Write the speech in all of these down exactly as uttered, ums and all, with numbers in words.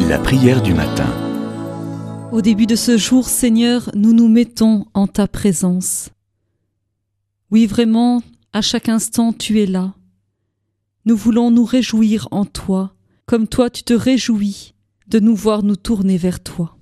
La prière du matin. Au début de ce jour, Seigneur, nous nous mettons en ta présence. Oui, vraiment, à chaque instant, tu es là. Nous voulons nous réjouir en toi, comme toi tu te réjouis de nous voir nous tourner vers toi.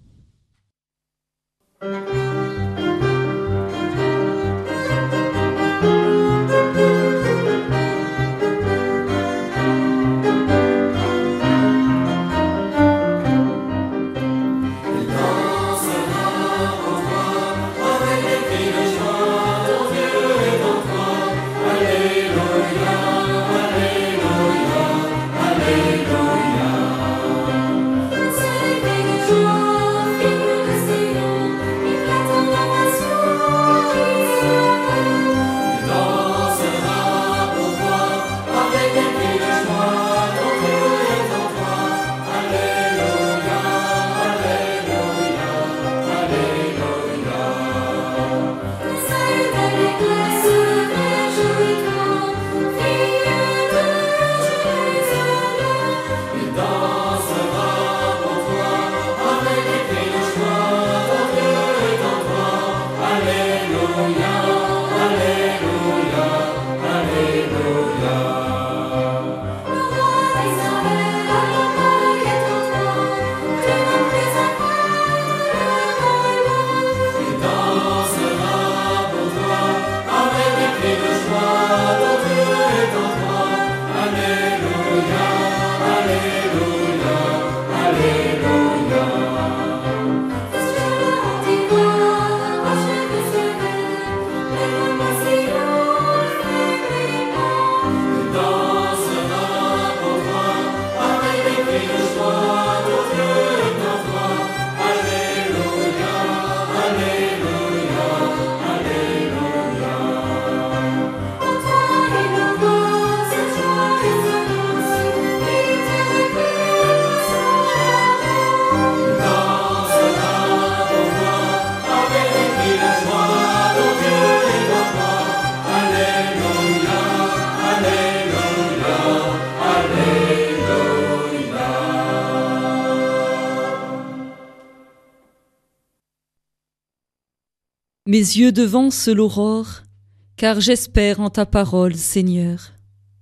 Mes yeux devancent l'aurore, car j'espère en ta parole, Seigneur.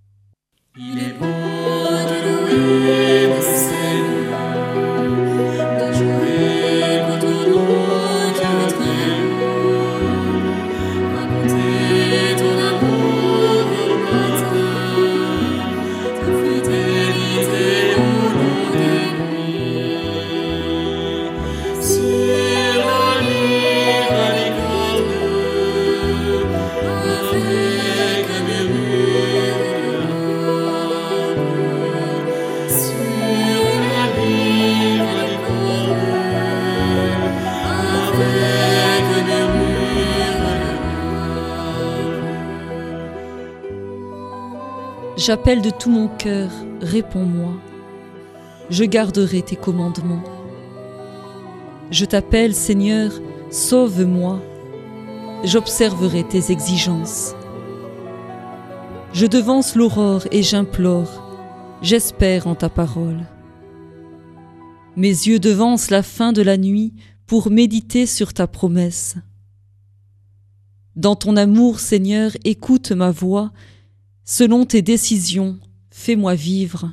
Il est bon de louer le Seigneur, de jouer pour ton nom qui est très haut, raconter ton amour au matin, ta fidélité au long des nuits. Sur la lyre à l'école, avec un murmure de l'âme, sur la lyre à l'école, avec un murmure de l'âme. J'appelle de tout mon cœur, réponds-moi. Je garderai tes commandements. Je t'appelle, Seigneur, sauve-moi. J'observerai tes exigences. Je devance l'aurore et j'implore. J'espère en ta parole. Mes yeux devancent la fin de la nuit pour méditer sur ta promesse. Dans ton amour, Seigneur, écoute ma voix. Selon tes décisions, fais-moi vivre.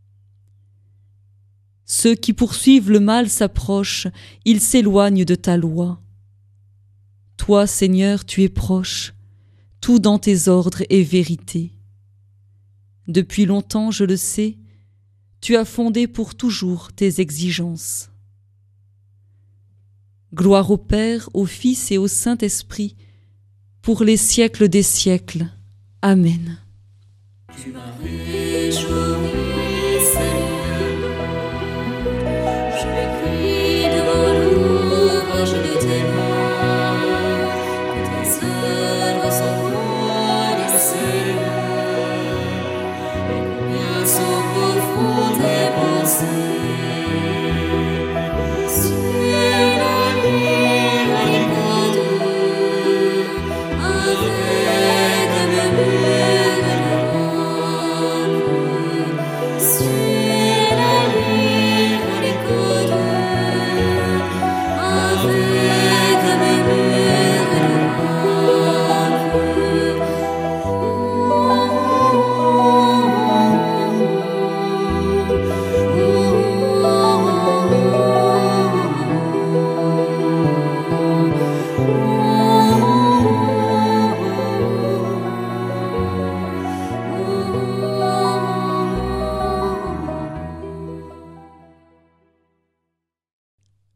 Ceux qui poursuivent le mal s'approchent, ils s'éloignent de ta loi. Toi, Seigneur, tu es proche, tout dans tes ordres est vérité. Depuis longtemps, je le sais, tu as fondé pour toujours tes exigences. Gloire au Père, au Fils et au Saint-Esprit, pour les siècles des siècles. Amen. Tu m'as réjoui, Seigneur. Je l'écris devant l'ouvrage de tes mains, que tes œuvres sont grandes, Seigneur, et combien sont profondes tes pensées. Sur la lyre à l'école, avec un murmure de l'âme,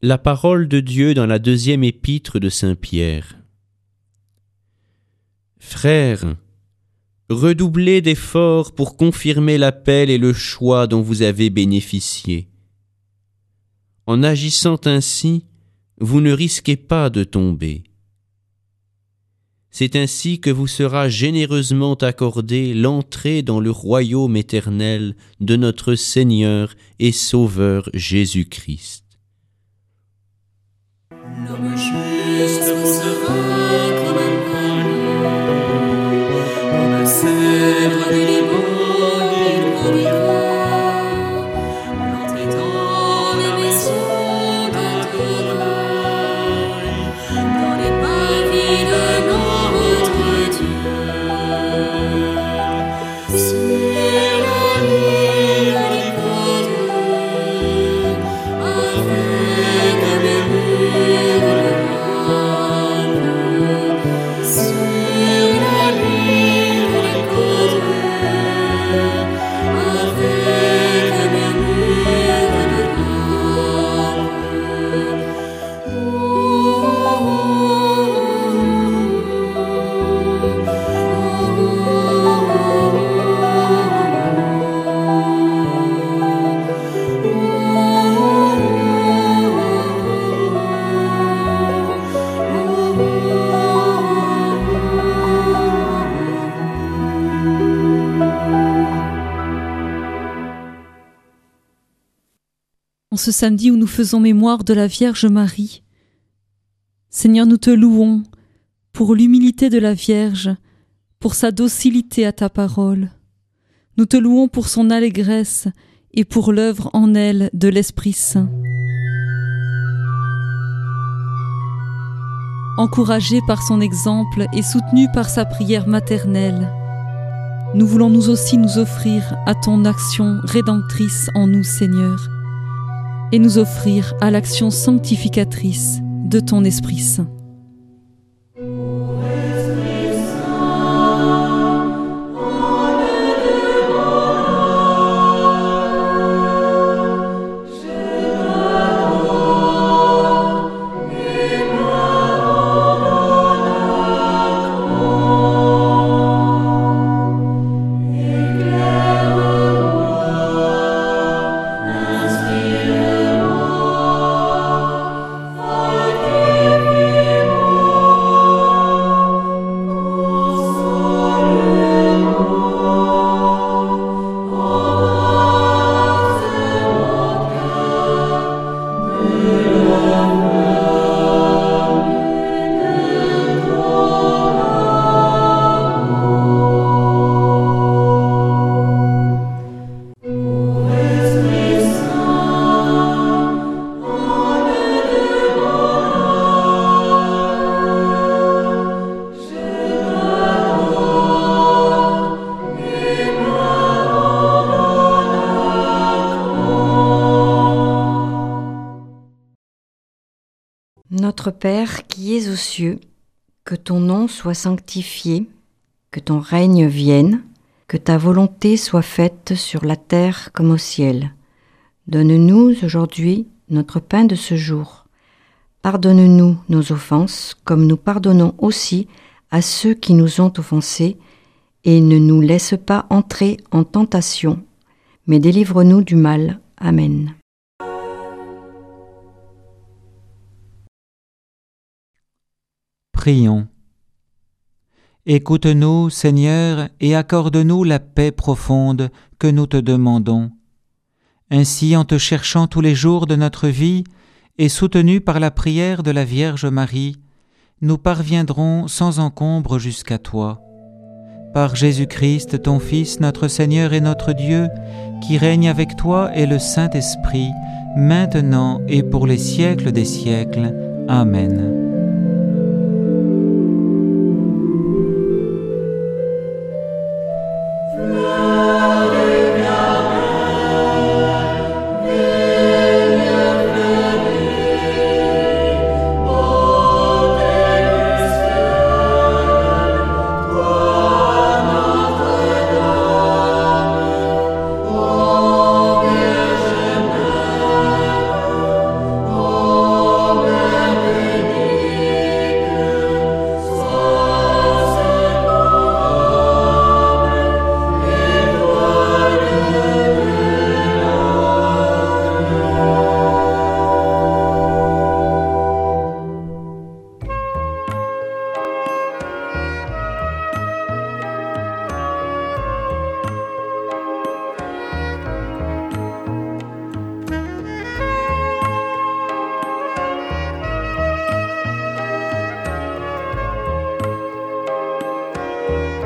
La parole de Dieu dans la deuxième épître de saint Pierre. Frères, redoublez d'efforts pour confirmer l'appel et le choix dont vous avez bénéficié. En agissant ainsi, vous ne risquez pas de tomber. C'est ainsi que vous sera généreusement accordée l'entrée dans le royaume éternel de notre Seigneur et Sauveur Jésus-Christ. L'homme juste poussera comme un palmier, comme un cèdre du Liban, il grandira, planté dans la maison de Touraille, dans les parvis de notre Dieu. C'est la miséricorde, avec un murmure de larmes, sur la miséricorde, avec un murmure de larmes. En ce samedi où nous faisons mémoire de la Vierge Marie, Seigneur, nous te louons pour l'humilité de la Vierge, pour sa docilité à ta parole. Nous te louons pour son allégresse et pour l'œuvre en elle de l'Esprit Saint. Encouragée par son exemple et soutenue par sa prière maternelle, nous voulons nous aussi nous offrir à ton action rédemptrice en nous, Seigneur, et nous offrir à l'action sanctificatrice de ton Esprit Saint. Notre Père qui es aux cieux, que ton nom soit sanctifié, que ton règne vienne, que ta volonté soit faite sur la terre comme au ciel. Donne-nous aujourd'hui notre pain de ce jour. Pardonne-nous nos offenses, comme nous pardonnons aussi à ceux qui nous ont offensés, et ne nous laisse pas entrer en tentation, mais délivre-nous du mal. Amen. Prions. Écoute-nous, Seigneur, et accorde-nous la paix profonde que nous te demandons. Ainsi, en te cherchant tous les jours de notre vie et soutenus par la prière de la Vierge Marie, nous parviendrons sans encombre jusqu'à toi. Par Jésus-Christ, ton Fils, notre Seigneur et notre Dieu, qui règne avec toi et le Saint-Esprit, maintenant et pour les siècles des siècles. Amen. Oh Amen.